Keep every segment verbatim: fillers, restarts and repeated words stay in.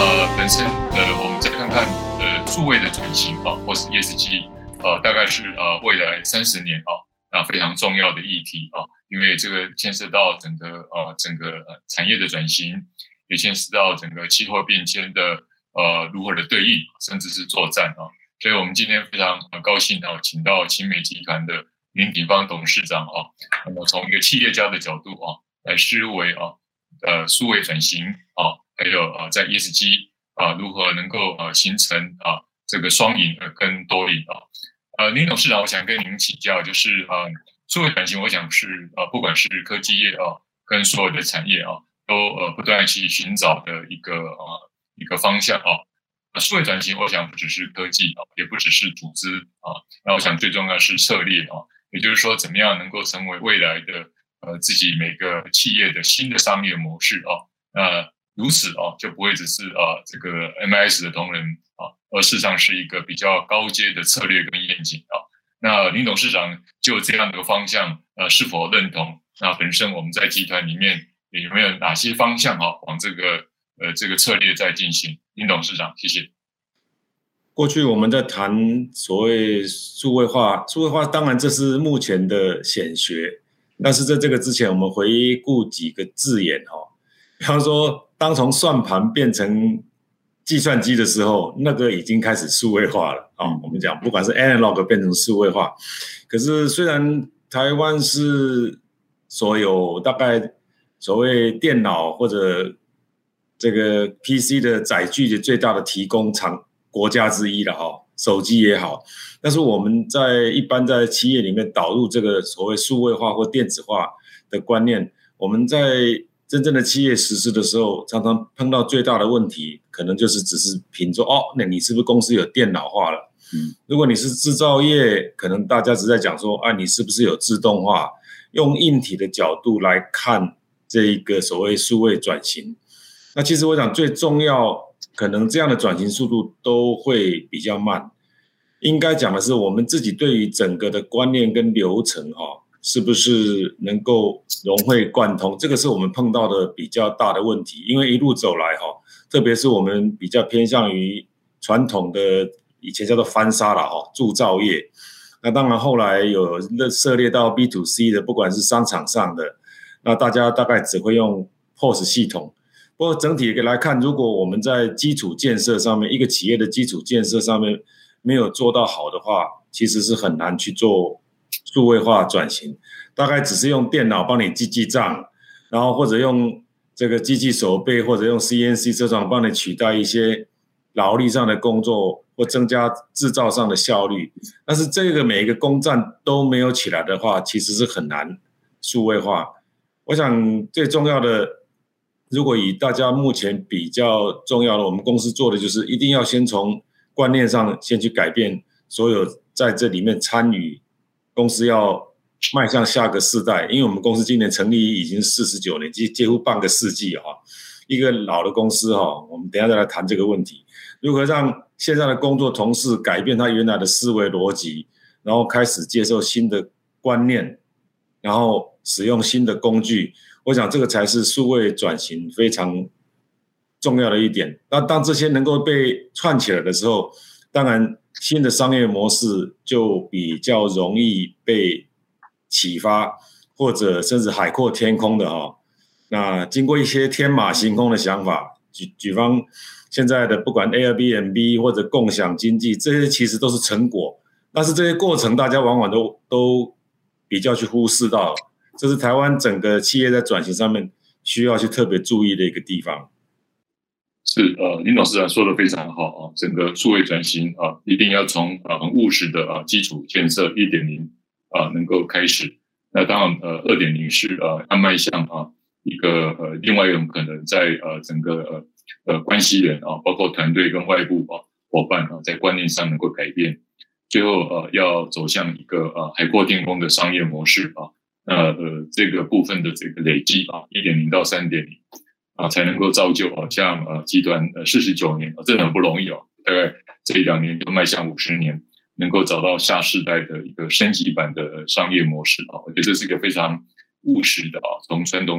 呃本身呃我们再看看呃数位的转型啊，或是 E S G， 呃大概是呃未来三十年啊那非常重要的议题啊，因为这个牵涉到整个呃整个呃产业的转型，也牵涉到整个气候变迁的呃如何的对应，甚至是作战啊。所以我们今天非常呃高兴啊，请到勤美集团的林鼎芳董事长啊，那么从一个企业家的角度啊，来思维啊，呃，数位转型啊，还有啊，在 E S G 啊，如何能够呃形成啊这个双赢呃跟多赢啊。呃，林董事长，我想跟您请教，就是呃，数位转型，我想是呃，不管是科技业啊，跟所有的产业啊，都呃不断去寻找的一个呃一个方向啊。数位转型，我想不只是科技啊，也不只是组织啊，那我想最重要是策略啊，也就是说，怎么样能够成为未来的呃自己每个企业的新的商业模式啊？那如此啊，就不会只是啊这个 M I S 的同仁啊，而事实上是一个比较高阶的策略跟愿景啊。那林董事长就这样的方向，呃，是否认同？那本身我们在集团里面有没有哪些方向啊，往这个呃这个策略在进行？林董事长，谢谢。 过去我们在谈所谓数位化，数位化当然这是目前的显学，但是在这个之前，我们回顾几个字眼哈，比方说，当从算盘变成计算机的时候，那个已经开始数位化了啊。我们讲，不管是 analog 变成数位化，可是虽然台湾是所有大概所谓电脑或者这个 P C 的载具的最大的提供厂国家之一了哈，手机也好，但是我们在一般在企业里面导入这个所谓数位化或电子化的观念，我们在真正的企业实施的时候，常常碰到最大的问题，可能就是只是凭说哦，那你是不是公司有电脑化了？嗯，如果你是制造业，可能大家只在讲说啊，你是不是有自动化？用硬体的角度来看这一个所谓数位转型。那其实我想最重要，可能这样的转型速度都会比较慢。应该讲的是，我们自己对于整个的观念跟流程哈、哦，是不是能够融会贯通？这个是我们碰到的比较大的问题。因为一路走来哈、哦，特别是我们比较偏向于传统的以前叫做翻砂啦哈，铸造业。那当然后来有涉猎到 B to C 的，不管是商场上的，那大家大概只会用 P O S 系统。不过整体来看，如果我们在基础建设上面，一个企业的基础建设上面没有做到好的话，其实是很难去做数位化转型。大概只是用电脑帮你记记账，然后或者用这个机器手背，或者用 C N C 车床帮你取代一些劳力上的工作，或增加制造上的效率。但是这个每一个工站都没有起来的话，其实是很难数位化。我想最重要的，如果以大家目前比较重要的，我们公司做的就是一定要先从观念上先去改变所有在这里面参与，公司要迈向下个世代。因为我们公司今年成立已经四十九年，几乎半个世纪哈，一个老的公司哈，我们等一下再来谈这个问题，如何让现在的工作同事改变他原来的思维逻辑，然后开始接受新的观念，然后使用新的工具。我想这个才是数位转型非常重要的一点。那当这些能够被串起来的时候，当然新的商业模式就比较容易被启发，或者甚至海阔天空的哈。那经过一些天马行空的想法，举举方现在的不管 Airbnb 或者共享经济，这些其实都是成果，但是这些过程大家往往都都比较去忽视到。这是台湾整个企业在转型上面需要去特别注意的一个地方。 是呃，林董事长说的非常好啊，整个数位转型啊，一定要从啊很务实的啊基础建设 一点零 啊能够开始。那当然呃 二点零 是呃要迈向啊一个呃另外一种可能在呃整个呃呃关系人啊，包括团队跟外部啊伙伴啊，在观念上能够改变，最后呃要走向一个呃海阔天空的商业模式啊。那呃，这个部分的这个累积啊 ，一点零 到 三点零 啊，才能够造就啊，像呃集团呃四十九年啊，真的很不容易哦。大概这一两年就迈向五十年，能够找到下世代的一个升级版的商业模式啊，我觉得这是一个非常务实的啊，从传统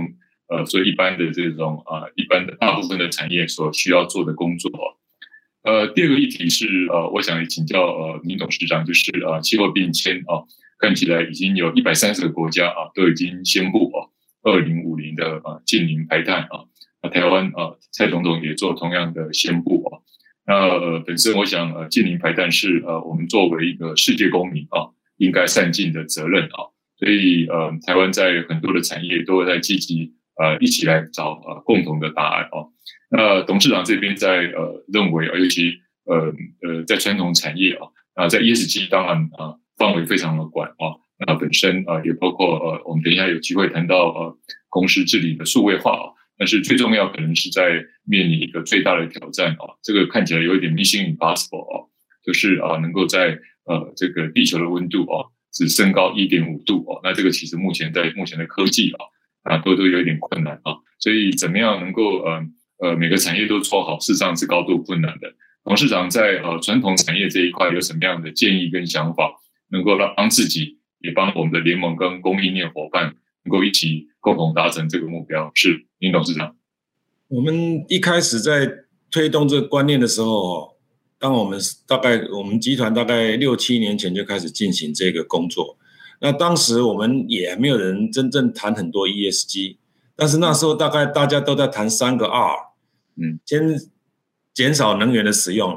呃所以一般的这种啊、呃、一般的大部分的产业所需要做的工作。呃，第二个议题是呃，我想请教呃林董事长，就是呃气候变迁啊，看起来已经有一百三十个国家啊都已经宣布啊二零五零的啊净零排碳啊，那台湾啊蔡总统也做同样的宣布啊。那呃本身我想呃净零排碳是呃我们作为一个世界公民啊应该善尽的责任啊，所以呃台湾在很多的产业都在积极呃一起来找呃共同的答案啊。那董事长这边在呃认为，尤其呃呃在传统产业啊，啊在 E S G 当然啊范围非常的广啊，那本身啊也包括呃我们等一下有机会谈到呃公司治理的数位化啊，但是最重要可能是在面临一个最大的挑战啊，这个看起来有一点 mission impossible 啊，就是啊能够在呃这个地球的温度啊只升高 一点五度啊，那这个其实目前在目前的科技啊啊都都有一点困难啊，所以怎么样能够呃呃，每个产业都做好，事实上是高度困难的。董事长在呃传统产业这一块有什么样的建议跟想法，能够让帮自己，也帮我们的联盟跟供应链伙伴，能够一起共同达成这个目标？是林董事长。 我们一开始在推动这个观念的时候，当我们大概我们集团大概六七年前就开始进行这个工作，那当时我们也没有人真正谈很多 E S G， 但是那时候大概大家都在谈三个 R。嗯，先减少能源的使用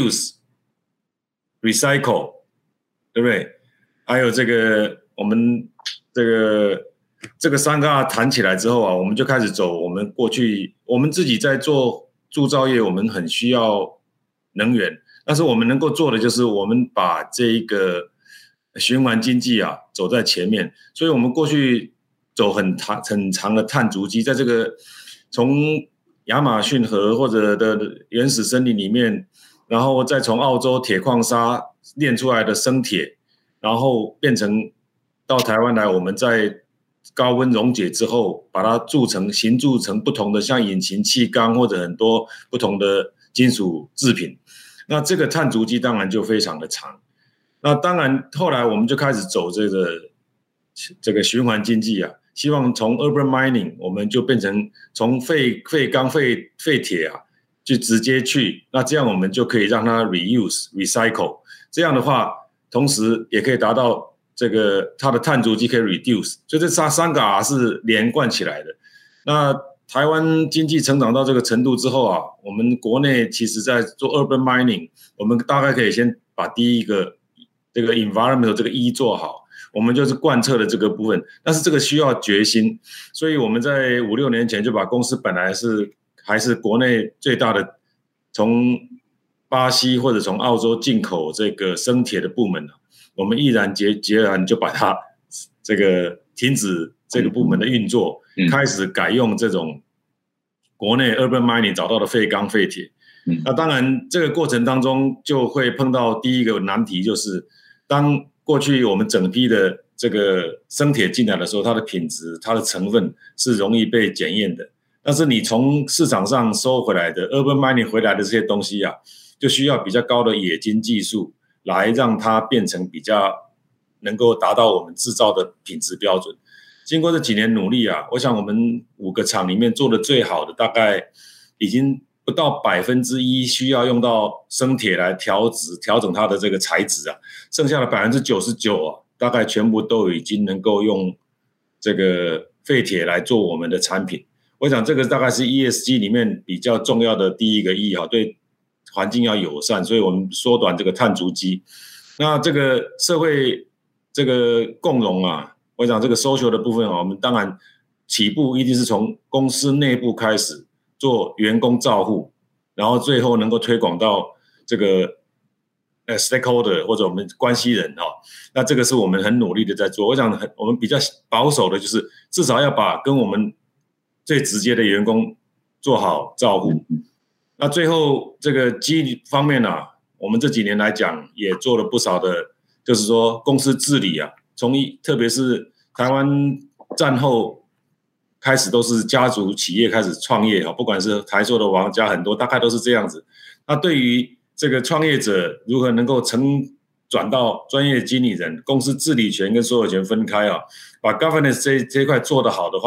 ，reduce、recycle， 对不对？还有这个我们这个这个三个 R 谈起来之后啊，我们就开始走。我们过去我们自己在做铸造业，我们很需要能源，但是我们能够做的就是我们把这一个循环经济啊走在前面，所以我们过去走很长很长的碳足迹，在这个从亚马逊河或者的原始森林里面，然后再从澳洲铁矿砂炼出来的生铁，然后变成到台湾来，我们在高温溶解之后，把它铸成形铸成不同的像引擎气缸或者很多不同的金属制品。那这个碳足迹当然就非常的长。那当然后来我们就开始走这个这个循环经济啊。希望从 urban mining 我们就变成从废废钢废废铁啊，就直接去，那这样我们就可以让它 reuse recycle， 这样的话，同时也可以达到这个它的碳足迹可以 reduce， 所以这三个 R 是连贯起来的。那台湾经济成长到这个程度之后啊，我们国内其实在做 urban mining， 我们大概可以先把第一个这个 environmental 这个 E 做好。我们就是贯彻了这个部分，但是这个需要决心，所以我们在五六年前就把公司本来是还是国内最大的，从巴西或者从澳洲进口这个生铁的部门，我们毅然决决然就把它这个停止这个部门的运作，嗯、开始改用这种国内 urban mining 找到的废钢废铁。嗯、那当然这个过程当中就会碰到第一个难题，就是当过去我们整批的这个生铁进来的时候，它的品质、它的成分是容易被检验的。但是你从市场上收回来的 urban mining 回来的这些东西啊，就需要比较高的冶金技术来让它变成比较能够达到我们制造的品质标准。经过这几年努力啊，我想我们五个厂里面做的最好的，大概已经不到百分之一需要用到生铁来调质调整它的这个材质啊，剩下的百分之九十九啊，大概全部都已经能够用这个废铁来做我们的产品。我想这个大概是 E S G 里面比较重要的第一个 E 哈，对环境要友善，所以我们缩短这个碳足迹。那这个社会这个共融啊，我想这个 social 的部分啊，我们当然起步一定是从公司内部开始。做员工照护，然后最后能够推广到这个呃 stakeholder 或者我们关系人哈、哦，那这个是我们很努力的在做。我想很我们比较保守的就是至少要把跟我们最直接的员工做好照护。那最后这个基方面啊，我们这几年来讲也做了不少的，就是说公司治理啊，从一特别是台湾战后。开始都是家族企业开始创业，不管是台塑的王家很多，大概都是这样子。那对于这个创业者如何能够成转到专业经理人，公司治理权跟所有权分开啊，把 governance 这这一块做得好的话，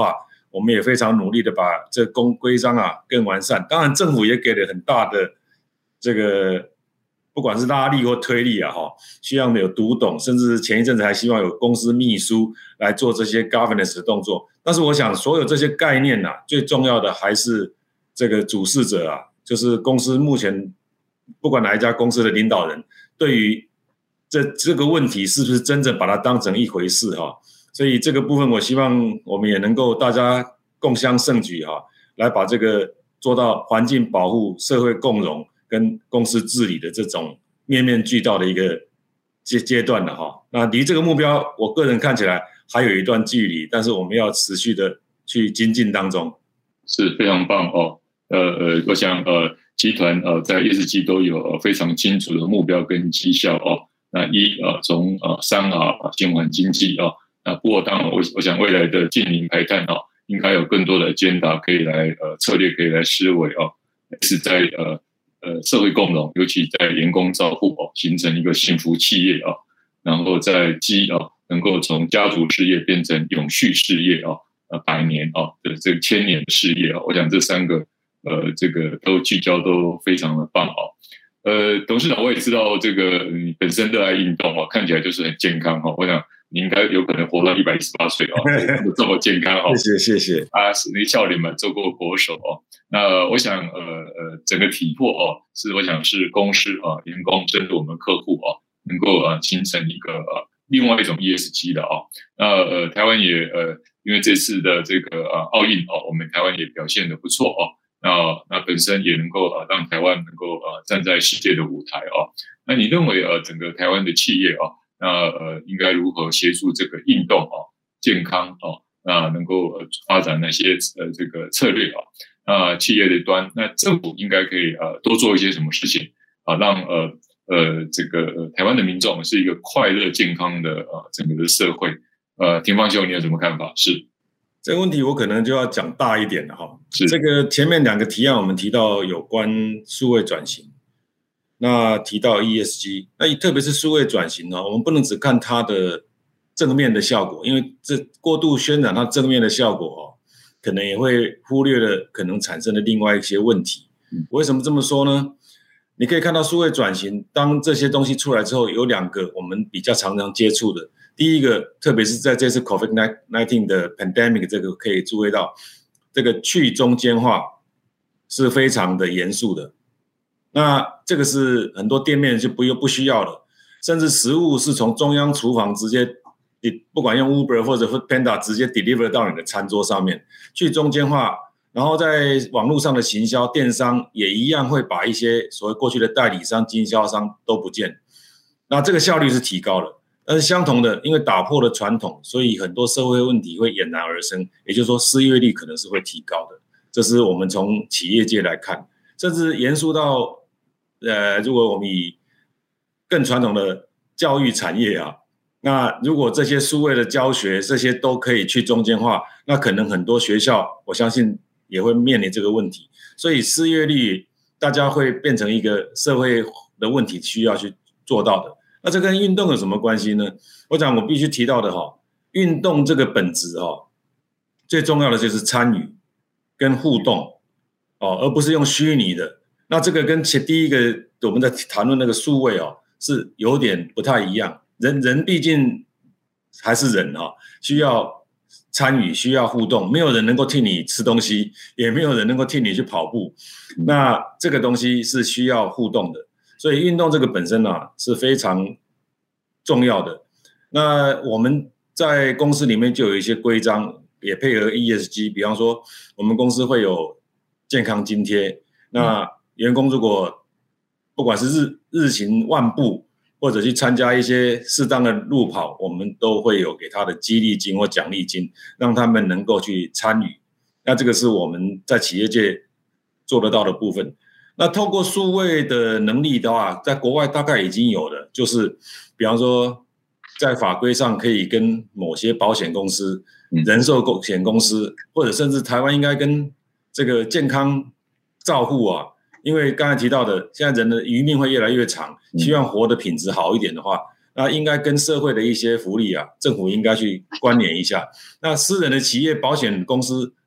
我们也非常努力的把这公规章啊更完善。当然，政府也给了很大的这个不管是拉力或推力啊，哈，希望有读懂，甚至前一阵子还希望有公司秘书来做这些 governance 的动作。但是我想，所有这些概念啊，最重要的还是这个主事者啊，就是公司目前不管哪一家公司的领导人，对于这这个问题是不是真正把它当成一回事哈？所以这个部分，我希望我们也能够大家共襄盛举哈，来把这个做到环境保护、社会共荣跟公司治理的这种面面俱到的一个阶阶段了哈。那离这个目标，我个人看起来还有一段距离，但是我们要持续的去精进当中。 是非常棒哦。呃呃，我想呃，集团呃在 E S G 都有、呃、非常清楚的目标跟绩效哦。那一呃，从呃三啊，循环经济啊。那不过当然我我想未来的近零排碳哦，应该有更多的agenda可以来呃策略可以来思维哦，是在呃呃社会共荣，尤其在员工照护哦，形成一个幸福企业啊，然后在基啊能够从家族事业变成永续事业啊，呃百年啊的这个千年的事业啊，我想这三个呃这个都聚焦都非常的棒哦。呃，董事长我也知道这个你本身热爱运动哦，看起来就是很健康哦，我想。你应该有可能活到一百一十八岁哦，这么健康哦。 谢谢谢谢啊，你少年嘛做过国手哦。那我想呃呃，整个体魄哦，是我想是公司啊、呃、员工甚至我们客户哦，能够呃形成一个呃另外一种 E S G 的哦。那呃台湾也呃因为这次的这个呃奥运哦，我们台湾也表现得不错哦。那那本身也能够呃让台湾能够呃站在世界的舞台哦。那你认为呃整个台湾的企业哦？那呃，应该如何协助这个运动哦、健康哦，那能够呃发展哪些呃这个策略啊？那企业的端，那政府应该可以呃多做一些什么事情啊，让呃呃这个、呃、台湾的民众是一个快乐健康的呃整个的社会。呃，廷芳兄，你有什么看法？是这个问题，我可能就要讲大一点了哈。 是这个前面两个提案，我们提到有关数位转型。那提到 E S G， 那特别是数位转型呢，我们不能只看它的正面的效果，因为这过度渲染它正面的效果哦，可能也会忽略了可能产生的另外一些问题。为什么这么说呢？你可以看到数位转型，当这些东西出来之后，有两个我们比较常常接触的。第一个，特别是在这次 COVID 十九 的 pandemic 这个可以注意到，这个去中间化是非常的严肃的。那这个是很多店面就不用不需要了，甚至食物是从中央厨房直接，不管用 Uber 或者 Foodpanda 直接 deliver 到你的餐桌上面，去中间化，然后在网络上的行销电商也一样会把一些所谓过去的代理商、经销商都不见，那这个效率是提高了。但是相同的，因为打破了传统，所以很多社会问题会俨然而生，也就是说失业率可能是会提高的，这是我们从企业界来看，甚至延伸到呃，如果我们以更传统的教育产业啊，那如果这些数位的教学这些都可以去中间化，那可能很多学校我相信也会面临这个问题，所以失业率大家会变成一个社会的问题需要去做到的。那这跟运动有什么关系呢？我讲我必须提到的哈，运动这个本质哈，最重要的就是参与跟互动哦，而不是用虚拟的。那这个跟前第一个我们在谈论那个数位哦，是有点不太一样。人人毕竟还是人哈、哦，需要参与，需要互动。没有人能够替你吃东西，也没有人能够替你去跑步。那这个东西是需要互动的，所以运动这个本身啊是非常重要的。那我们在公司里面就有一些规章，也配合 E S G， 比方说我们公司会有健康津贴，那员工如果不管是日日行万步，或者去参加一些适当的路跑，我们都会有给他的激励金或奖励金，让他们能够去参与。那这个是我们在企业界做得到的部分。那透过数位的能力的话，在国外大概已经有了，就是比方说在法规上可以跟某些保险公司、人寿险公司，或者甚至台湾应该跟这个健康照护啊，因为刚才提到的，现在人的余命会越来越长，希望活的品质好一点的话，那应该跟社会的一些福利啊，政府应该去关联一下。那私人的企业保险公司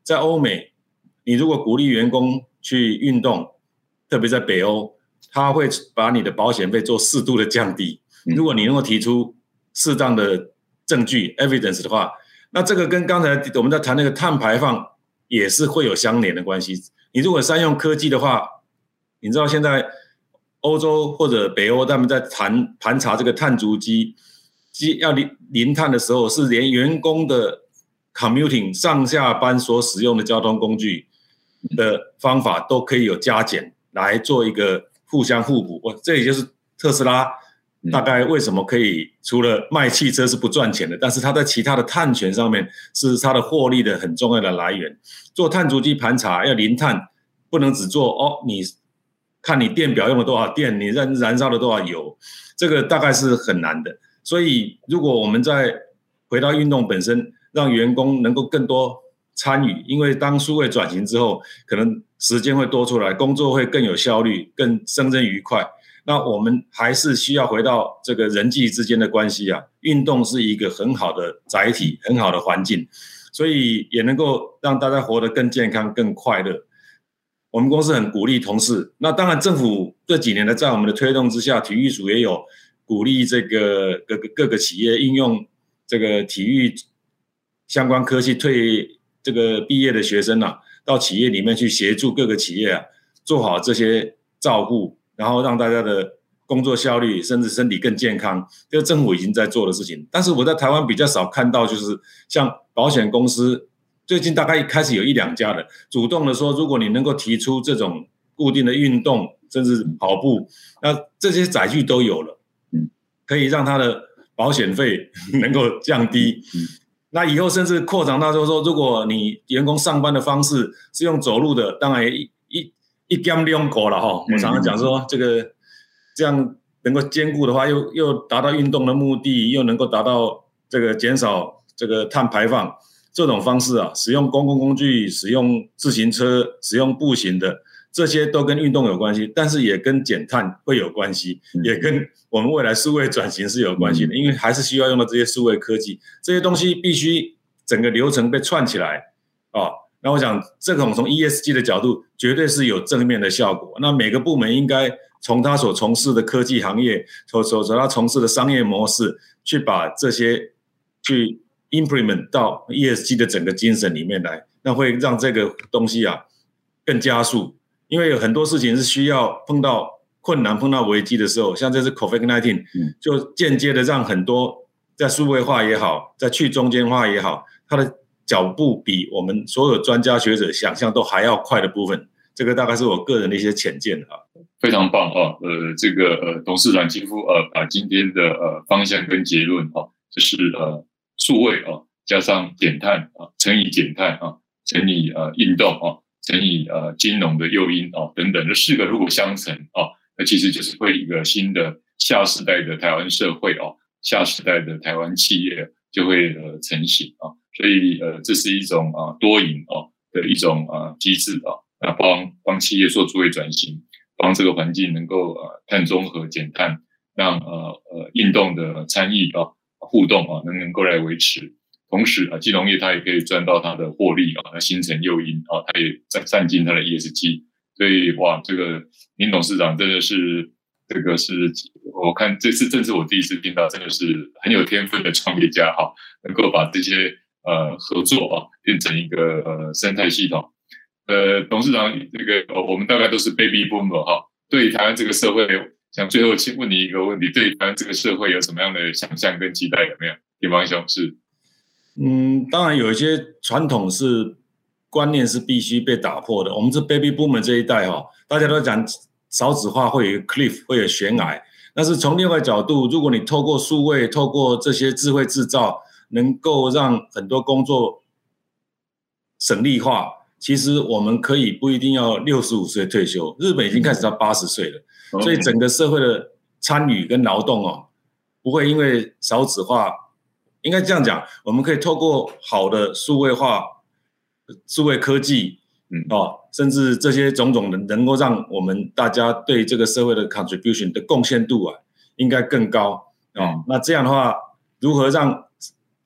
在欧美，你如果鼓励员工去运动，特别在北欧，他会把你的保险费做适度的降低。如果你能够提出适当的证据 evidence 的话，那这个跟刚才我们在谈那个碳排放也是会有相连的关系。你如果善用科技的话，你知道现在欧洲或者北欧他们在谈盘查这个碳足迹，要零碳的时候，是连员工的 commuting 上下班所使用的交通工具的方法都可以有加减来做一个互相互补。这也就是特斯拉大概为什么可以除了卖汽车是不赚钱的，但是它在其他的碳权上面是它的获利的很重要的来源。做碳足迹盘查要零碳，不能只做哦，你看你电表用了多少电，你燃燃烧了多少油，这个大概是很难的。所以如果我们再回到运动本身，让员工能够更多参与，因为当数位转型之后，可能时间会多出来，工作会更有效率，更胜任愉快。那我们还是需要回到这个人际之间的关系啊，运动是一个很好的载体，很好的环境，所以也能够让大家活得更健康、更快乐。我们公司很鼓励同事，那当然政府这几年的在我们的推动之下，体育署也有鼓励这个各个各个企业应用这个体育相关科技退这个毕业的学生啊，到企业里面去协助各个企业啊做好这些照顾，然后让大家的工作效率甚至身体更健康，这个政府已经在做的事情。但是我在台湾比较少看到，就是像保险公司最近大概开始有一两家的主动的说，如果你能够提出这种固定的运动甚至跑步，那这些载具都有了，可以让他的保险费能够降低。那以后甚至扩展到就是说，如果你员工上班的方式是用走路的，当然一一一兼两顾了哈。我常常讲说，这个这样能够兼顾的话，又又达到运动的目的，又能够达到这个减少这个碳排放。这种方式啊，使用公共工具、使用自行车、使用步行的，这些都跟运动有关系，但是也跟减碳会有关系，也跟我们未来数位转型是有关系的，因为还是需要用到这些数位科技，这些东西必须整个流程被串起来啊。那我想，这种从 E S G 的角度，绝对是有正面的效果。那每个部门应该从他所从事的科技行业，从从他从事的商业模式，去把这些去implement 到 E S G 的整个精神里面来，那会让这个东西啊更加速。因为有很多事情是需要碰到困难、碰到危机的时候，像这次 COVID 十九， 就间接的让很多在数位化也好，在去中间化也好，它的脚步比我们所有专家学者想象都还要快的部分。这个大概是我个人的一些浅见啊。 非常棒啊！呃，这个呃，董事长几乎呃把今天的呃方向跟结论啊，就是呃。数位啊，加上减碳啊，乘以减碳啊，乘以呃运动啊，乘以呃金融的诱因啊，等等，这四个如果相乘啊，那其实就是会一个新的下世代的台湾社会啊，下世代的台湾企业就会呃成型啊，所以呃这是一种啊多赢啊的一种啊机制啊，那帮帮企业做数位转型，帮这个环境能够呃碳中和减碳，让呃呃运动的参与啊。互动啊，能能够来维持，同时啊，金融业它也可以赚到它的获利啊，来形成诱因啊，它也在占尽它的 E S G， 所以哇，这个林董事长真的是这个是，我看这次正是我第一次听到，真的是很有天分的创业家哈，能够把这些呃合作啊变成一个呃生态系统。呃，董事长这个我们大概都是 baby boomer 哈，对台湾这个社会。想最后问你一个问题，对台湾这个社会有什么样的想象跟期待？有没有？丁方兄是， 嗯，当然有一些传统是观念是必须被打破的。我们这 baby boomer 这一代哈，大家都讲少子化会有一个 cliff， 会有悬崖。但是从另外角度，如果你透过数位，透过这些智慧制造，能够让很多工作省力化，其实我们可以不一定要六十五岁退休，日本已经开始到八十岁了。所以整个社会的参与跟劳动哦，不会因为少子化，应该这样讲，我们可以透过好的数位化、数位科技，嗯哦，甚至这些种种的，能够让我们大家对这个社会的 contribution 的贡献度啊，应该更高哦。那这样的话，如何让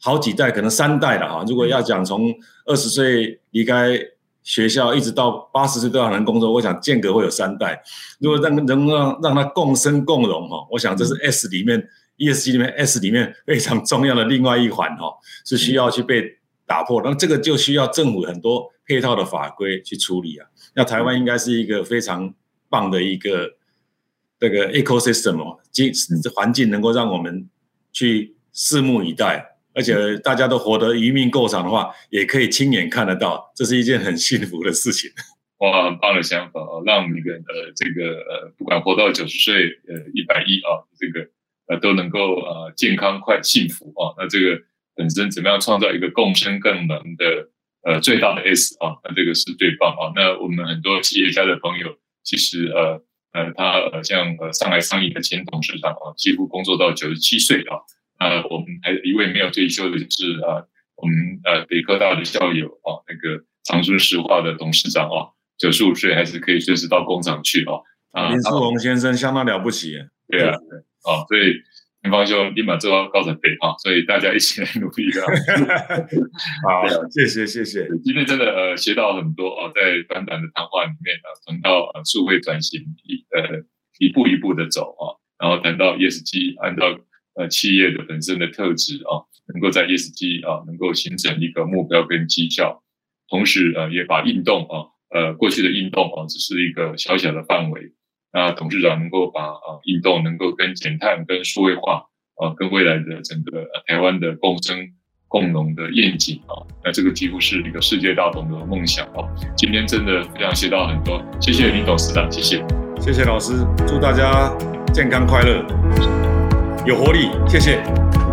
好几代，可能三代了哈。如果要讲从二十岁离开学校一直到八十岁都要能工作，我想间隔会有三代。如果让能让让它共生共荣哈，我想这是 S 里面 E S G 里面 S 里面非常重要的另外一环哈，是需要去被打破。那这个就需要政府很多配套的法规去处理啊。那台湾应该是一个非常棒的一个这个 ecosystem 哦，环境能够让我们去拭目以待。而且大家都活得余命够长的话，也可以亲眼看得到，这是一件很幸福的事情。 哇，很棒的想法哦，让每个人呃这个呃不管活到九十岁呃一百一啊，这个呃都能够呃健康快幸福啊。那这个本身怎么样创造一个共生更能的呃最大的 S 啊，那这个是最棒啊。那我们很多企业家的朋友，其实呃呃他呃像呃上海商银的前董事长啊，几乎工作到九十七岁啊。呃，我们还一位没有退休的，就是呃，我们呃北科大的校友啊，那个长春石化的董事长啊，九十五岁还是可以随时到工厂去哦。 啊，林书鸿先生相当了不起。 对啊，对啊，所以林方兄立马做到高层北啊，所以大家一起来努力啊。 好，谢谢谢谢。 今天真的呃学到很多啊，在短短的谈话里面啊，谈到呃数位转型一呃一步一步的走啊，然后谈到 E S G 按照呃，企业的本身的特质啊，能够在 E S G 啊，能够形成一个目标跟绩效，同时呃，也把运动啊，呃，过去的运动啊，只是一个小小的范围，那董事长能够把啊运动能够跟减碳、跟数位化啊，跟未来的整个、呃、台湾的共生共荣的愿景啊，那这个几乎是一个世界大同的梦想啊。今天真的非常学到很多，谢谢林董事长，谢谢， 谢谢老师，祝大家健康快乐。有活力，谢谢。